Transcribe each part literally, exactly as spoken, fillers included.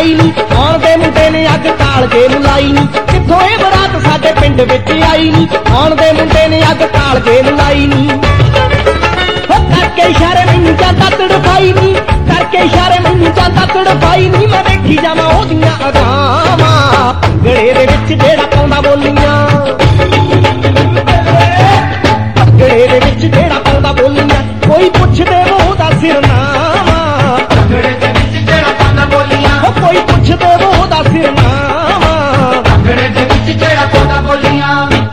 ਆਈ ਨੀ, ਆਉਣ ਦੇ ਮੁੰਡੇ ਨੇ ਅੱਗ ਕਾਲਜੇ ਨੂੰ ਲਾਈ ਨੀ, ਕਿੱਥੋਂ ਇਹ ਬਰਾਤ ਸਾਡੇ ਪਿੰਡ ਵਿੱਚ ਆਈ ਨੀ, ਆਉਣ ਦੇ ਮੁੰਡੇ ਨੇ ਅੱਗ ਕਾਲਜੇ ਨੂੰ ਲਾਈ ਨੀ। ਹੋ ਕਰਕੇ ਇਸ਼ਾਰੇ ਮੈਨੂੰ ਜਾਂਦਾ ਤੜਫਾਈ ਨੀ, ਕਰਕੇ ਇਸ਼ਾਰੇ ਮੈਨੂੰ ਜਾਂਦਾ ਤੜਫਾਈ ਨੀ, ਮੈਂ ਵੇਖੀ ਜਾਵਾਂ ਉਹਦੀਆਂ ਅਦਾਵਾਂ, ਭੰਗੜੇ ਦੇ ਵਿੱਚ ਜਿਹੜਾ ਪਾਉਂਦਾ ਬੋਲੀਆਂ, ਭੰਗੜੇ ਦੇ ਵਿੱਚ ਜਿਹੜਾ ਪਾਉਂਦਾ ਬੋਲੀਆਂ, ਕੋਈ ਪੁੱਛਦੇ ਉਹਦਾ ਸਿਰਨਾਵਾ, ਭੰਗੜੇ ਦੇ ਵਿੱਚ ਜਿਹੜਾ ਪਾਉਂਦਾ ਬੋਲੀਆਂ, ਕੋਈ ਪੁੱਛਦੇ ਉਹਦਾ ਸਿਰਨਾਵਾ, ਭੰਗੜੇ ਦੇ ਵਿੱਚ ਜਿਹੜਾ ਪਾਉਂਦਾ ਬੋਲੀਆਂ।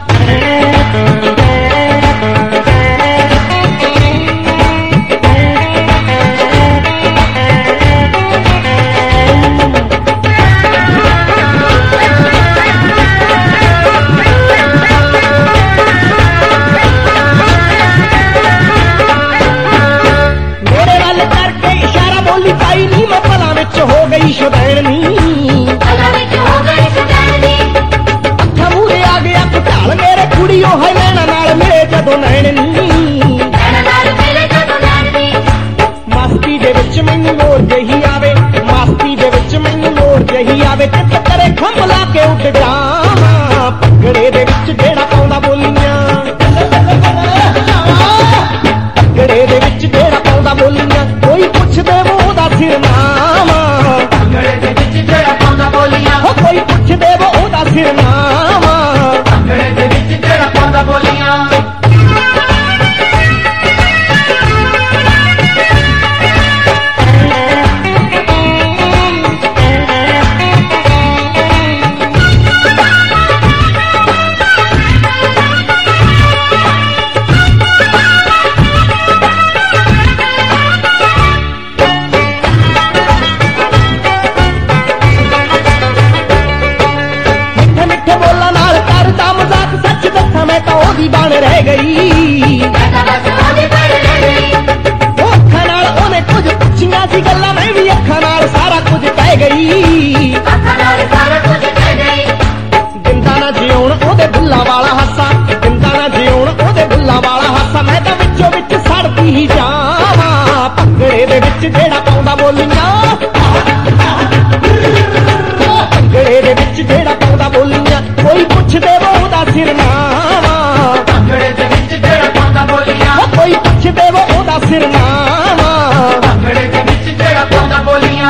ਹੋ ਗਈ ਸ਼ੁਦੈਣੀ, ਭਲਾ ਵਿੱਚ ਹੋ ਗਈ ਸ਼ੁਦੈਣੀ, ਅੱਖਾਂ ਮੂਹਰੇ ਆ ਗਿਆ ਘਟਾਲ ਮੇਰੇ ਕੁੜੀਓ ਹੈ ਨੈਣਾ ਨਾਲ ਮਿਲੇ ਜਦੋਂ ਨੈਣ ਨੀ, ਨੈਣਾ ਨਾਲ ਮਿਲੇ ਜਦੋਂ ਨੈਣ ਨੀ, ਮਸਤੀ ਦੇ ਵਿੱਚ ਮੈਨੂੰ ਲੋੜ ਜਹੀ ਆਵੇ, ਮਸਤੀ ਦੇ ਵਿੱਚ ਮੈਨੂੰ ਲੋੜ ਜਹੀ ਆਵੇ, ਚਿੱਤ ਕਰੇ ਖੰਭ ਲਾ ਕੇ ਉੱਡ ਜਾਵਾਂ, ਭੰਗੜੇ ਦੇ ਵਿੱਚ ਜਿਹੜਾ ਪਾਉਂਦਾ ਬੋਲੀਆਂ, ਭੰਗੜੇ ਦੇ ਵਿੱਚ ਜਿਹੜਾ ਪਾਉਂਦਾ ਬੋਲੀਆਂ, ਕੋਈ ਪੁੱਛਦੇ ਉਹਦਾ ਸਿਰਨਾਵਾ, ਭੰਗੜੇ ਦੇ ਵਿੱਚ ਜਿਹੜਾ ਪਾਉਂਦਾ ਬੋਲੀਆਂ, ਕੋਈ ਪੁੱਛਦੇ ਉਹਦਾ ਸਿਰਨਾਵਾ, ਭੰਗੜੇ ਦੇ ਵਿੱਚ ਜਿਹੜਾ ਪਾਉਂਦਾ ਬੋਲੀਆਂ। ਬਣ ਰਹਿ ਗਈ, ਅੱਖਾਂ ਨਾਲ ਉਹਨੇ ਕੁਝ ਪੁੱਛੀਆਂ ਸੀ ਗੱਲਾਂ, ਮੈਂ ਵੀ ਅੱਖਾਂ ਨਾਲ ਸਾਰਾ ਕੁਝ ਕਹਿ ਗਈ, ਦਿੰਦਾ ਨਾ ਜਿਉਣ ਉਹਦੇ ਬੁੱਲਾ ਵਾਲਾ ਹਾਸਾ, ਦਿੰਦਾ ਨਾ ਜਿਉਣ ਉਹਦੇ ਬੁੱਲਾ ਵਾਲਾ ਹਾਸਾ, ਮੈਂ ਤਾਂ ਵਿੱਚੋਂ ਵਿੱਚ ਸੜਦੀ ਹੀ ਜਾਵਾਂ, ਭੰਗੜੇ ਦੇ ਵਿੱਚ ਜਿਹੜਾ ਪਾਉਂਦਾ ਬੋਲੀਆਂ, ਭੰਗੜੇ ਦੇ ਵਿੱਚ ਜਿਹੜਾ ਪਾਉਂਦਾ ਬੋਲੀਆਂ, ਕੋਈ ਪੁੱਛਦੇ ਉਹਦਾ ਸਿਰਨਾਵਾ, ਭੰਗੜੇ ਦੇ ਵਿੱਚ ਜਿਹੜਾ ਪਾਉਂਦਾ ਬੋਲੀਆਂ, ਕੋਈ ਪੁੱਛਦੇ ਉਹਦਾ ਸਿਰਨਾਵਾ, ਭੰਗੜੇ ਦੇ ਵਿੱਚ ਜਿਹੜਾ ਪਾਉਂਦਾ ਬੋਲੀਆਂ।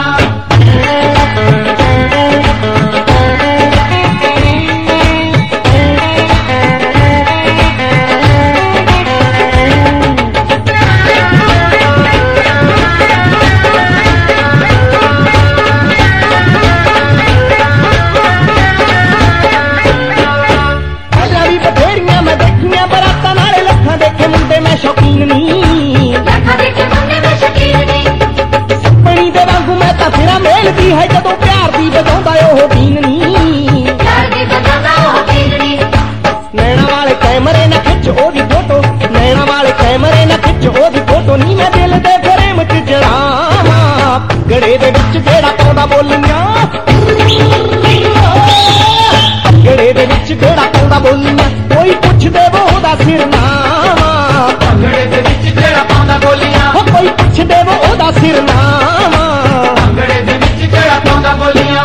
ਸ਼ੌਕੀਨ ਨੀ, ਲੱਖਾਂ ਦੇ ਮੁੰਡੇ ਮੈਂ ਸ਼ੌਕੀਨ ਨੀ, ਸੱਪਣੀ ਦੇ ਵਾਂਗੂ ਮੈਂ ਤਾਂ ਫਿਰਾਂ ਮੇਲਦੀ ਹੈ, ਜਦੋਂ ਪਿਆਰ ਦੀ ਵਜਾਉਂਦਾ ਉਹ ਬੀਨ ਨੀ, ਪਿਆਰ ਦੀ ਵਜਾਉਂਦਾ ਉਹ ਬੀਨ ਨੀ, ਨੈਣਾ ਵਾਲੇ ਕੈਮਰੇ ਨਾ ਖਿੱਚ ਉਹਦੀ ਫੋਟੋ, ਨੈਣਾ ਵਾਲੇ ਕੈਮਰੇ ਨਾ ਖਿੱਚ ਉਹਦੀ ਫੋਟੋ, ਨੀ ਮੈਂ ਦਿਲ ਦੇ ਫਰੇਮ ਚ ਜੜਾਵਾਂ, ਭੰਗੜੇ ਦੇ ਵਿੱਚ ਜਿਹੜਾ ਪਾਉਂਦਾ ਬੋਲੀਆਂ, ਭੰਗੜੇ ਦੇ ਵਿੱਚ ਜਿਹੜਾ ਪਾਉਂਦਾ ਬੋਲੀਆਂ, ਕੋਈ ਪੁੱਛਦੇ ਉਹਦਾ ਸਿਰਨਾਵਾ, ਭੰਗੜੇ ਦੇ ਵਿੱਚ ਜਿਹੜਾ ਪਾਉਂਦਾ ਬੋਲੀਆਂ, ਕੋਈ ਪੁੱਛਦੇ ਉਹਦਾ ਸਿਰਨਾਵਾ, ਭੰਗੜੇ ਦੇ ਵਿੱਚ ਜਿਹੜਾ ਪਾਉਂਦਾ ਬੋਲੀਆਂ।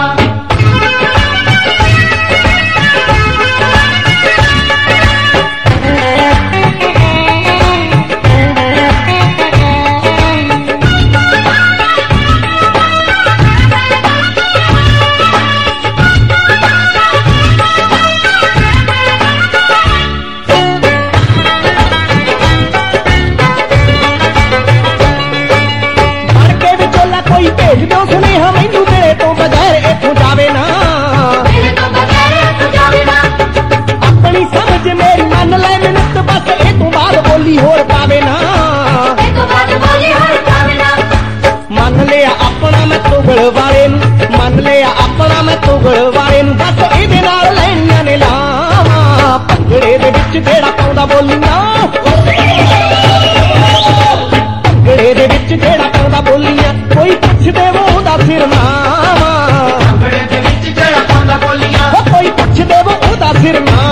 ਭੇਜ ਦਿਓ ਸੁਨੇਹਾ ਮੈਨੂੰ, ਮੇਰੇ ਤੋਂ ਬਗੈਰ ਇੱਥੋਂ ਜਾਵੇ ਨਾ, ਮੇਰੇ ਤੋਂ ਬਗੈਰ ਇੱਥੋਂ ਜਾਵੇ ਨਾ, ਆਪਣੀ ਸਮਝ ਮੇਰੀ ਮੰਨ ਲੈ ਮਿੰਟ ਬਸ, ਇਹ ਤੋਂ ਬਾਅਦ ਬੋਲੀ ਹੋਰ ਪਾਵੇ ਨਾ, ਇਹ ਤੋਂ ਬਾਅਦ ਬੋਲੀ ਹੋਰ ਪਾਵੇ ਨਾ, ਮੰਨ ਲਿਆ ਆਪਣਾ ਮੈਂ ਤੁਗਲ ਵਾਲੇ ਨੂੰ, ਮੰਨ ਲਿਆ ਆਪਣਾ ਮੈਂ ਤੁਗਲ ਵਾਲੇ ਨੂੰ, ਬਸ ਇਹਦੇ ਨਾਲ ਲੈਣੀਆਂ ਨੇ ਲਾਵਾਂ, ਭੰਗੜੇ ਦੇ ਵਿੱਚ ਜਿਹੜਾ ਪਾਉਂਦਾ ਬੋਲੀਆਂ, ਭੰਗੜੇ ਦੇ ਵਿੱਚ ਜਿਹੜਾ ਪਾਉਂਦਾ ਬੋਲੀਆਂ, ਕੋਈ ਪੁੱਛਦੇ ਉਹਦਾ ਸਿਰਨਾਵਾ, ਭੰਗੜੇ ਦੇ ਵਿੱਚ ਜਿਹੜਾ ਪਾਉਂਦਾ ਬੋਲੀਆਂ, ਕੋਈ ਪੁੱਛਦੇ ਉਹਦਾ ਸਿਰਨਾਵਾ।